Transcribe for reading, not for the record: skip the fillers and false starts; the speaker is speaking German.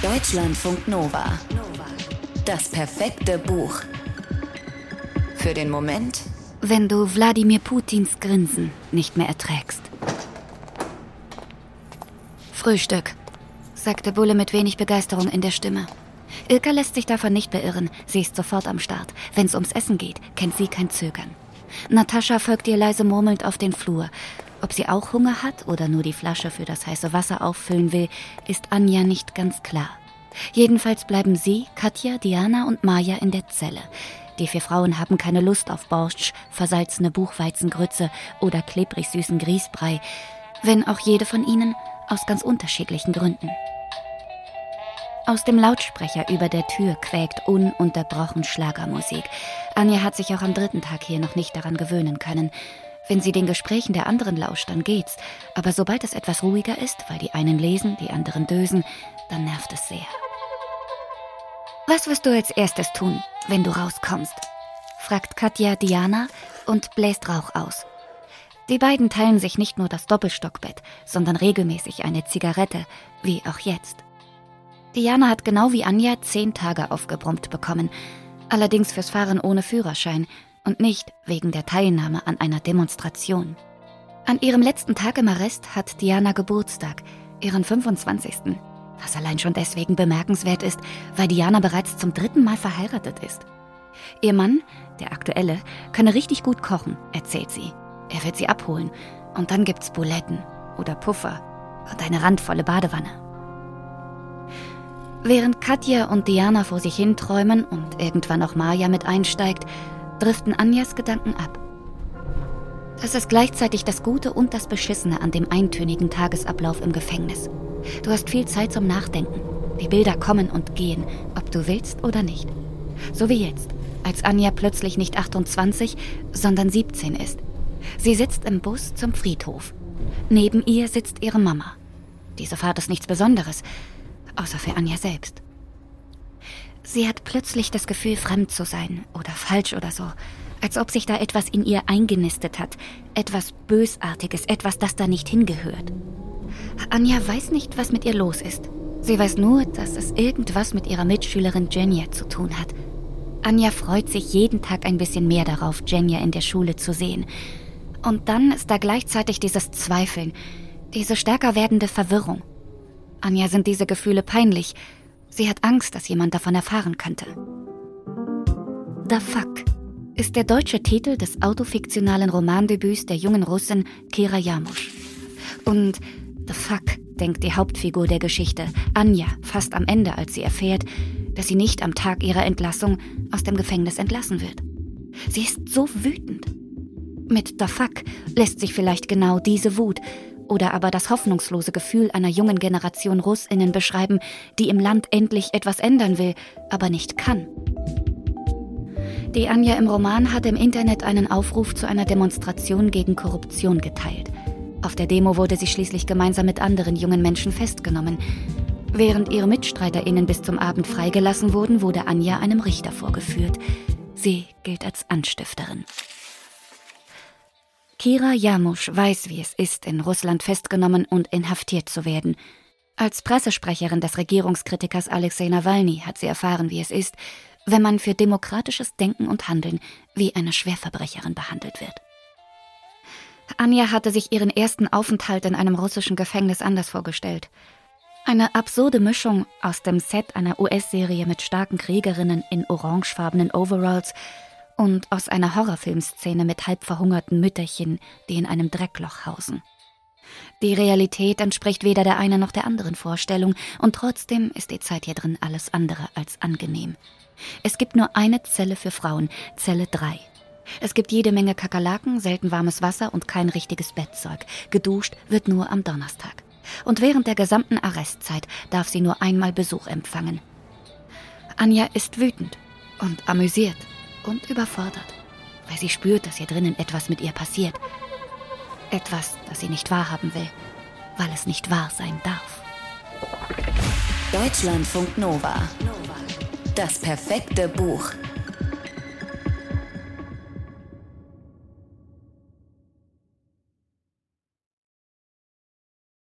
Deutschlandfunk Nova. Das perfekte Buch. Für den Moment, wenn du Wladimir Putins Grinsen nicht mehr erträgst. Frühstück, sagte Bulle mit wenig Begeisterung in der Stimme. Ilka lässt sich davon nicht beirren. Sie ist sofort am Start. Wenn es ums Essen geht, kennt sie kein Zögern. Natascha folgt ihr leise murmelnd auf den Flur. Ob sie auch Hunger hat oder nur die Flasche für das heiße Wasser auffüllen will, ist Anja nicht ganz klar. Jedenfalls bleiben sie, Katja, Diana und Maja in der Zelle. Die 4 Frauen haben keine Lust auf Borscht, versalzene Buchweizengrütze oder klebrig süßen Grießbrei, wenn auch jede von ihnen aus ganz unterschiedlichen Gründen. Aus dem Lautsprecher über der Tür quäkt ununterbrochen Schlagermusik. Anja hat sich auch am 3. Tag hier noch nicht daran gewöhnen können. Wenn sie den Gesprächen der anderen lauscht, dann geht's. Aber sobald es etwas ruhiger ist, weil die einen lesen, die anderen dösen, dann nervt es sehr. Was wirst du als erstes tun, wenn du rauskommst? Fragt Katja Diana und bläst Rauch aus. Die beiden teilen sich nicht nur das Doppelstockbett, sondern regelmäßig eine Zigarette, wie auch jetzt. Diana hat genau wie Anja 10 Tage aufgebrummt bekommen, allerdings fürs Fahren ohne Führerschein und nicht wegen der Teilnahme an einer Demonstration. An ihrem letzten Tag im Arrest hat Diana Geburtstag, ihren 25. Was allein schon deswegen bemerkenswert ist, weil Diana bereits zum 3. Mal verheiratet ist. Ihr Mann, der Aktuelle, könne richtig gut kochen, erzählt sie. Er wird sie abholen und dann gibt's Buletten oder Puffer und eine randvolle Badewanne. Während Katja und Diana vor sich hin träumen und irgendwann auch Maja mit einsteigt, driften Anjas Gedanken ab. Das ist gleichzeitig das Gute und das Beschissene an dem eintönigen Tagesablauf im Gefängnis. Du hast viel Zeit zum Nachdenken. Die Bilder kommen und gehen, ob du willst oder nicht. So wie jetzt, als Anja plötzlich nicht 28, sondern 17 ist. Sie sitzt im Bus zum Friedhof. Neben ihr sitzt ihre Mama. Diese Fahrt ist nichts Besonderes, außer für Anja selbst. Sie hat plötzlich das Gefühl, fremd zu sein oder falsch oder so. Als ob sich da etwas in ihr eingenistet hat. Etwas Bösartiges, etwas, das da nicht hingehört. Anja weiß nicht, was mit ihr los ist. Sie weiß nur, dass es irgendwas mit ihrer Mitschülerin Jenja zu tun hat. Anja freut sich jeden Tag ein bisschen mehr darauf, Jenja in der Schule zu sehen. Und dann ist da gleichzeitig dieses Zweifeln, diese stärker werdende Verwirrung. Anja sind diese Gefühle peinlich. Sie hat Angst, dass jemand davon erfahren könnte. The Fuck ist der deutsche Titel des autofiktionalen Romandebüts der jungen Russin Kira Jarmusch. Und The Fuck denkt die Hauptfigur der Geschichte, Anja, fast am Ende, als sie erfährt, dass sie nicht am Tag ihrer Entlassung aus dem Gefängnis entlassen wird. Sie ist so wütend. Mit The Fuck lässt sich vielleicht genau diese Wut oder aber das hoffnungslose Gefühl einer jungen Generation Russinnen beschreiben, die im Land endlich etwas ändern will, aber nicht kann. Die Anja im Roman hat im Internet einen Aufruf zu einer Demonstration gegen Korruption geteilt. Auf der Demo wurde sie schließlich gemeinsam mit anderen jungen Menschen festgenommen. Während ihre MitstreiterInnen bis zum Abend freigelassen wurden, wurde Anja einem Richter vorgeführt. Sie gilt als Anstifterin. Kira Jarmusch weiß, wie es ist, in Russland festgenommen und inhaftiert zu werden. Als Pressesprecherin des Regierungskritikers Alexei Nawalny hat sie erfahren, wie es ist, wenn man für demokratisches Denken und Handeln wie eine Schwerverbrecherin behandelt wird. Anja hatte sich ihren ersten Aufenthalt in einem russischen Gefängnis anders vorgestellt. Eine absurde Mischung aus dem Set einer US-Serie mit starken Kriegerinnen in orangefarbenen Overalls und aus einer Horrorfilmszene mit halb verhungerten Mütterchen, die in einem Dreckloch hausen. Die Realität entspricht weder der einen noch der anderen Vorstellung und trotzdem ist die Zeit hier drin alles andere als angenehm. Es gibt nur eine Zelle für Frauen, Zelle 3. Es gibt jede Menge Kakerlaken, selten warmes Wasser und kein richtiges Bettzeug. Geduscht wird nur am Donnerstag. Und während der gesamten Arrestzeit darf sie nur einmal Besuch empfangen. Anja ist wütend und amüsiert und überfordert, weil sie spürt, dass hier drinnen etwas mit ihr passiert. Etwas, das sie nicht wahrhaben will, weil es nicht wahr sein darf. Deutschlandfunk Nova. Das perfekte Buch.